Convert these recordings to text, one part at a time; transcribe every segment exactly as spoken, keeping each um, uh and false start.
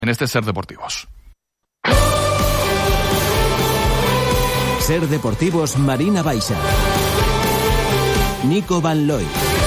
en este Ser Deportivos. Ser Deportivos Marina Baixa. Nico Van Looy.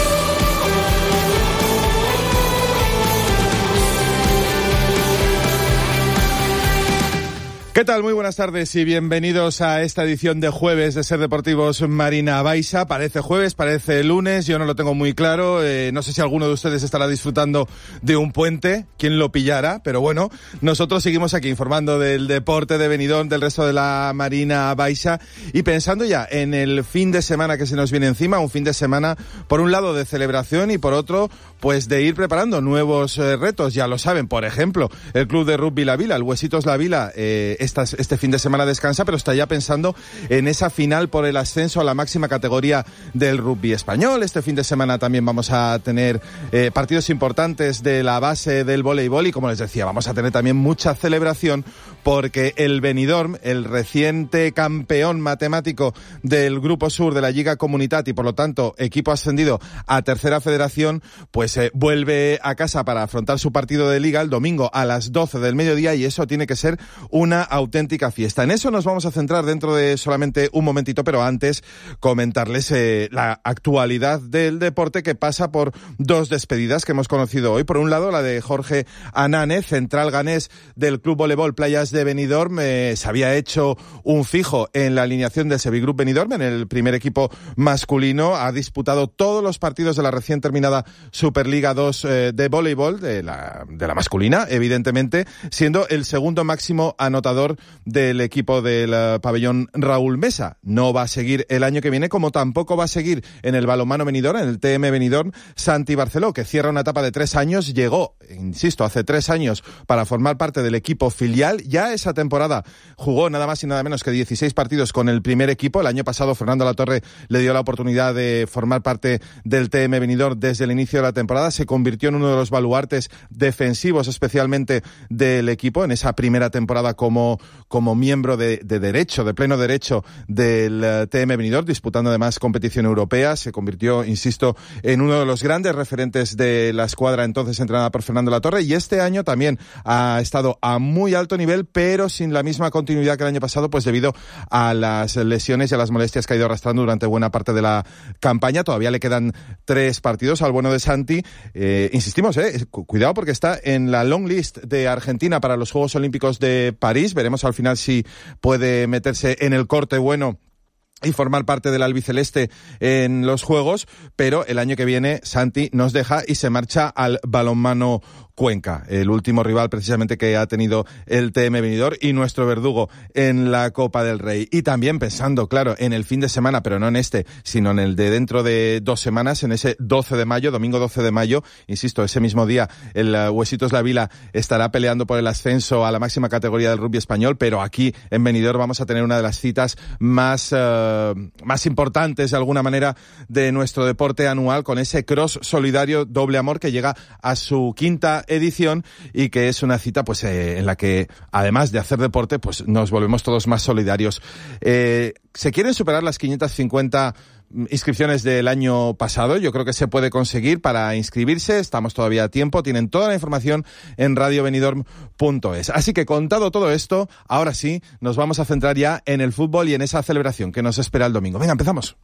¿Qué tal? Muy buenas tardes y bienvenidos a esta edición de jueves de Ser Deportivos Marina Baixa. Parece jueves, parece lunes, yo no lo tengo muy claro. Eh, no sé si alguno de ustedes estará disfrutando de un puente, quién lo pillará, pero bueno, nosotros seguimos aquí informando del deporte de Benidorm, del resto de la Marina Baixa y pensando ya en el fin de semana que se nos viene encima, un fin de semana por un lado de celebración y por otro pues de ir preparando nuevos eh, retos. Ya lo saben, por ejemplo, el club de rugby La Vila, el Huesitos La Vila, eh, Esta, este fin de semana descansa, pero está ya pensando en esa final por el ascenso a la máxima categoría del rugby español. Este fin de semana también vamos a tener eh, partidos importantes de la base del voleibol y, como les decía, vamos a tener también mucha celebración porque el Benidorm, el reciente campeón matemático del Grupo Sur de la Lliga Comunitat y, por lo tanto, equipo ascendido a Tercera Federación, pues eh, vuelve a casa para afrontar su partido de Liga el domingo a las doce del mediodía y eso tiene que ser una auténtica fiesta. En eso nos vamos a centrar dentro de solamente un momentito, pero antes comentarles eh, la actualidad del deporte que pasa por dos despedidas que hemos conocido hoy. Por un lado, la de Jorge Anane, central ganés del Club Voleibol Playas de Benidorm. Eh, se había hecho un fijo en la alineación del Sevigroup Benidorm, en el primer equipo masculino. Ha disputado todos los partidos de la recién terminada Superliga dos eh, de voleibol, de la, de la masculina, evidentemente, siendo el segundo máximo anotador del equipo del uh, pabellón Raúl Mesa. No va a seguir el año que viene, como tampoco va a seguir en el balonmano Benidorm, en el T M Benidorm Santi Barceló, que cierra una etapa de tres años. Llegó, insisto, hace tres años para formar parte del equipo filial. Ya esa temporada jugó nada más y nada menos que dieciséis partidos con el primer equipo. El año pasado Fernando Latorre le dio la oportunidad de formar parte del T M Benidorm desde el inicio de la temporada. Se convirtió en uno de los baluartes defensivos especialmente del equipo en esa primera temporada como como miembro de, de derecho, de pleno derecho del uh, T M Benidorm, disputando además competición europea. Se convirtió, insisto, en uno de los grandes referentes de la escuadra entonces entrenada por Fernando Latorre y este año también ha estado a muy alto nivel, pero sin la misma continuidad que el año pasado, pues debido a las lesiones y a las molestias que ha ido arrastrando durante buena parte de la campaña. Todavía le quedan tres partidos al bueno de Santi. Eh, insistimos, eh, cuidado porque está en la long list de Argentina para los Juegos Olímpicos de París. Veremos al final si puede meterse en el corte bueno y formar parte del albiceleste en los Juegos, pero el año que viene Santi nos deja y se marcha al balonmano Cuenca, el último rival precisamente que ha tenido el T M Benidorm y nuestro verdugo en la Copa del Rey. Y también pensando, claro, en el fin de semana, pero no en este, sino en el de dentro de dos semanas, en ese doce de mayo, domingo doce de mayo, insisto, ese mismo día el Huesitos La Vila estará peleando por el ascenso a la máxima categoría del rugby español, pero aquí en Benidorm vamos a tener una de las citas más, uh, más importantes de alguna manera de nuestro deporte anual, con ese cross solidario Doble Amor que llega a su quinta edición y que es una cita pues eh, en la que además de hacer deporte pues nos volvemos todos más solidarios. Eh, se quieren superar las quinientas cincuenta inscripciones del año pasado. Yo creo que se puede conseguir. Para inscribirse estamos todavía a tiempo, tienen toda la información en radio benidorm punto es. Así que, contado todo esto, ahora sí nos vamos a centrar ya en el fútbol y en esa celebración que nos espera el domingo. Venga, empezamos.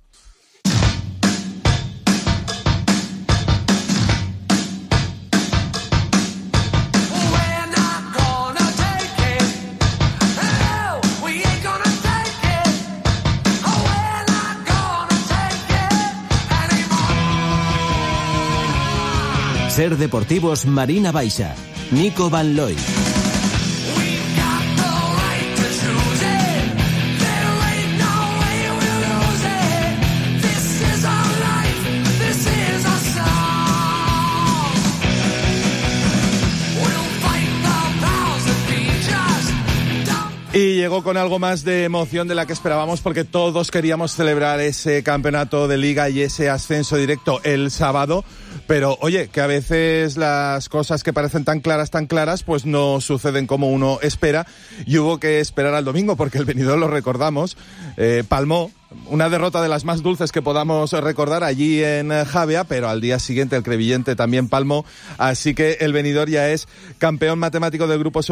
Ser Deportivos Marina Baixa. Nico Van Looy. Y llegó con algo más de emoción de la que esperábamos, porque todos queríamos celebrar ese campeonato de Liga y ese ascenso directo el sábado, Pero, oye, que a veces las cosas que parecen tan claras, tan claras, pues no suceden como uno espera, y hubo que esperar al domingo, porque el Benidorm, lo recordamos, eh, palmó. Una derrota de las más dulces que podamos recordar allí en Javea, pero al día siguiente el Crevillente también palmó, así que el Benidorm ya es campeón matemático del grupo